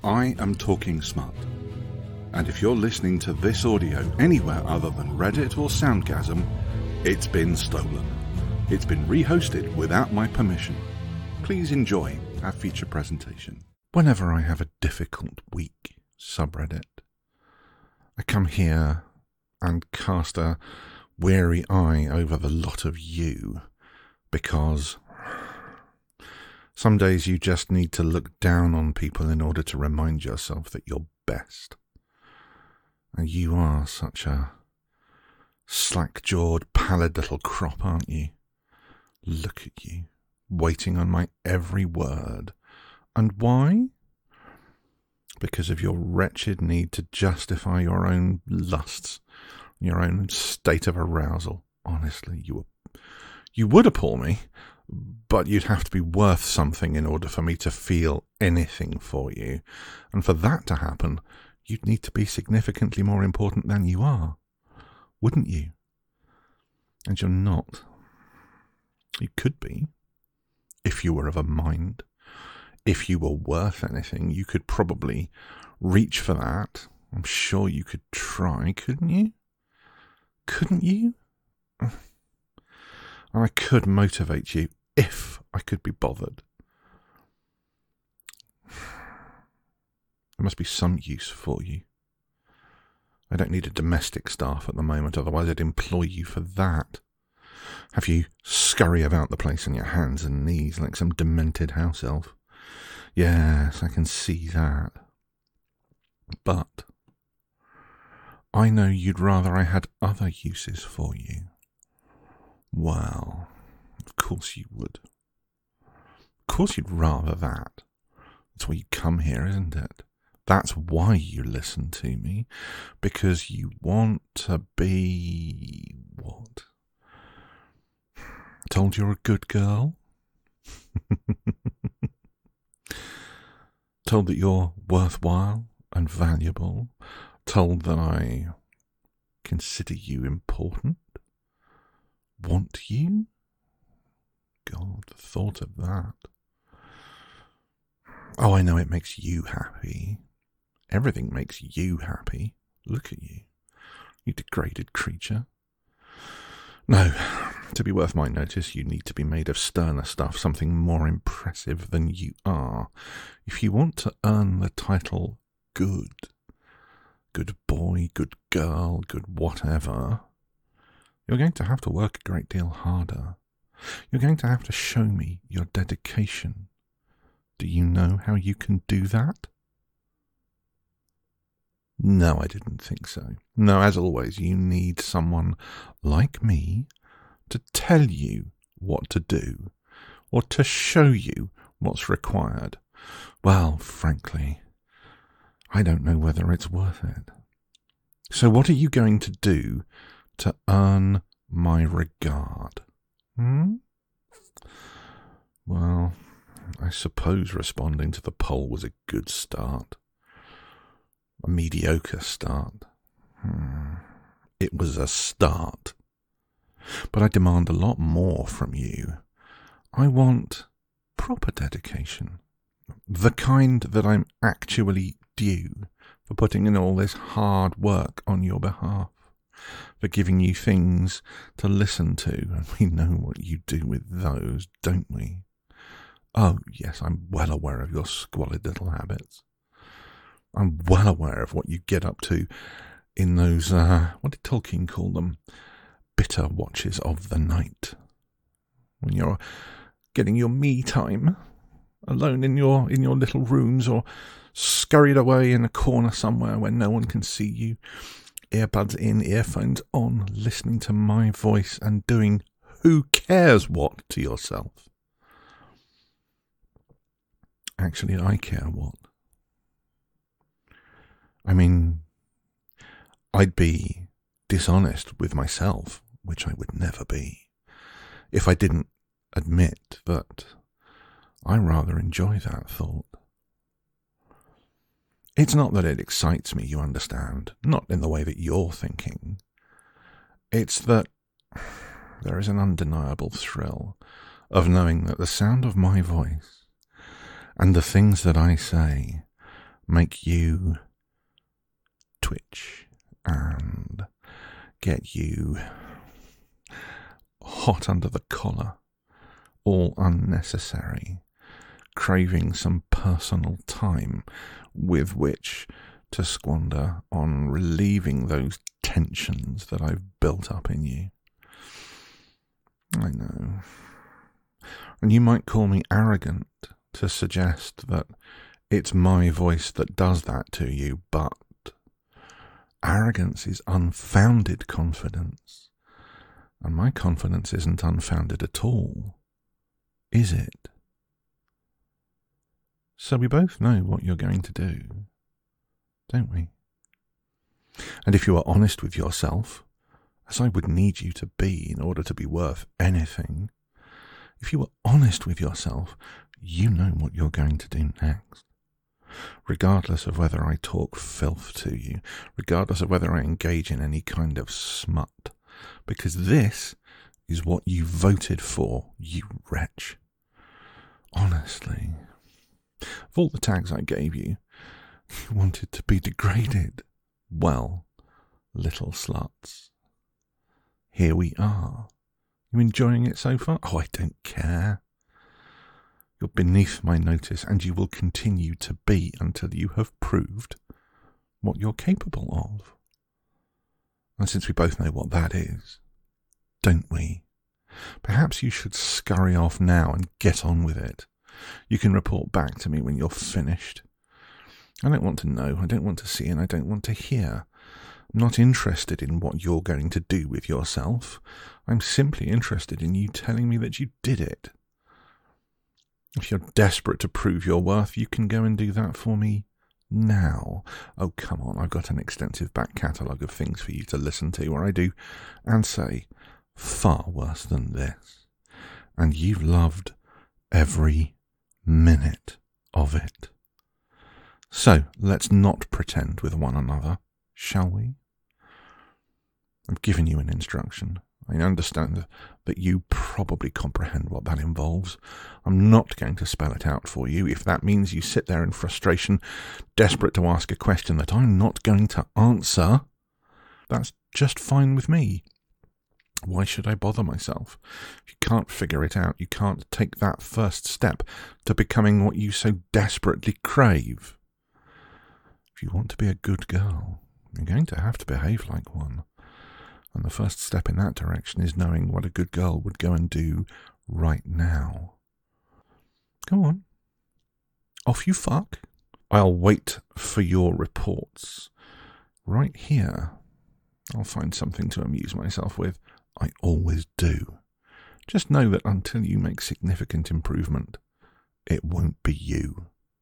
I am Talking Smart. And if you're listening to this audio anywhere other than Reddit or Soundgasm, it's been stolen. It's been rehosted without my permission. Please enjoy our feature presentation. Whenever I have a difficult week, subreddit, I come here and cast a weary eye over the lot of you, because some days you just need to look down on people in order to remind yourself that you're best. And you are such a slack-jawed, pallid little crop, aren't you? Look at you, waiting on my every word. And why? Because of your wretched need to justify your own lusts, your own state of arousal. Honestly, you would appall me, but you'd have to be worth something in order for me to feel anything for you. And for that to happen, you'd need to be significantly more important than you are, wouldn't you? And you're not. You could be, if you were of a mind. If you were worth anything, you could probably reach for that. I'm sure you could try, couldn't you? Couldn't you? I could motivate you if I could be bothered. There must be some use for you. I don't need a domestic staff at the moment, otherwise I'd employ you for that. Have you scurry about the place on your hands and knees like some demented house elf. Yes, I can see that. But I know you'd rather I had other uses for you. Well, of course you would. Of course you'd rather that. That's why you come here, isn't it? That's why you listen to me. Because you want to be... what? Told you're a good girl? Told that you're worthwhile and valuable? Told that I consider you important? Want you? God, the thought of that. Oh, I know it makes you happy. Everything makes you happy. Look at you. You degraded creature. No, to be worth my notice, you need to be made of sterner stuff, something more impressive than you are. If you want to earn the title good boy, good girl, good whatever, you're going to have to work a great deal harder. You're going to have to show me your dedication. Do you know how you can do that? No, I didn't think so. No, as always, you need someone like me to tell you what to do, or to show you what's required. Well, frankly, I don't know whether it's worth it. So what are you going to do to earn my regard? Well, I suppose responding to the poll was a good start. A mediocre start. It was a start. But I demand a lot more from you. I want proper dedication. The kind that I'm actually due for putting in all this hard work on your behalf. For giving you things to listen to, and we know what you do with those, don't we? Oh, yes, I'm well aware of your squalid little habits. I'm well aware of what you get up to in those, what did Tolkien call them? Bitter watches of the night. When you're getting your me time, alone in your little rooms, or scurried away in a corner somewhere where no one can see you, earbuds in, earphones on, listening to my voice and doing who cares what to yourself. Actually, I care what. I mean, I'd be dishonest with myself, which I would never be, if I didn't admit that I rather enjoy that thought. It's not that it excites me, you understand, not in the way that you're thinking. It's that there is an undeniable thrill of knowing that the sound of my voice and the things that I say make you twitch and get you hot under the collar, all unnecessary, craving some personal time with which to squander on relieving those tensions that I've built up in you. I know. And you might call me arrogant to suggest that it's my voice that does that to you, but arrogance is unfounded confidence. And my confidence isn't unfounded at all, is it? So we both know what you're going to do, don't we? And if you are honest with yourself, as I would need you to be in order to be worth anything, if you are honest with yourself, you know what you're going to do next. Regardless of whether I talk filth to you, regardless of whether I engage in any kind of smut, because this is what you voted for, you wretch. Honestly, of all the tags I gave you, you wanted to be degraded. Well, little sluts, here we are. You enjoying it so far? Oh, I don't care. You're beneath my notice, and you will continue to be until you have proved what you're capable of. And since we both know what that is, don't we? Perhaps you should scurry off now and get on with it. You can report back to me when you're finished. I don't want to know, I don't want to see, and I don't want to hear. I'm not interested in what you're going to do with yourself. I'm simply interested in you telling me that you did it. If you're desperate to prove your worth, you can go and do that for me now. Oh, come on, I've got an extensive back catalogue of things for you to listen to where I do and say far worse than this. And you've loved every minute of it. So let's not pretend with one another, shall we? I've given you an instruction. I understand that you probably comprehend what that involves. I'm not going to spell it out for you. If that means you sit there in frustration, desperate to ask a question that I'm not going to answer, that's just fine with me. Why should I bother myself? If you can't figure it out, you can't take that first step to becoming what you so desperately crave. If you want to be a good girl, you're going to have to behave like one. And the first step in that direction is knowing what a good girl would go and do right now. Go on. Off you fuck. I'll wait for your reports. Right here. I'll find something to amuse myself with. I always do. Just know that until you make significant improvement, it won't be you.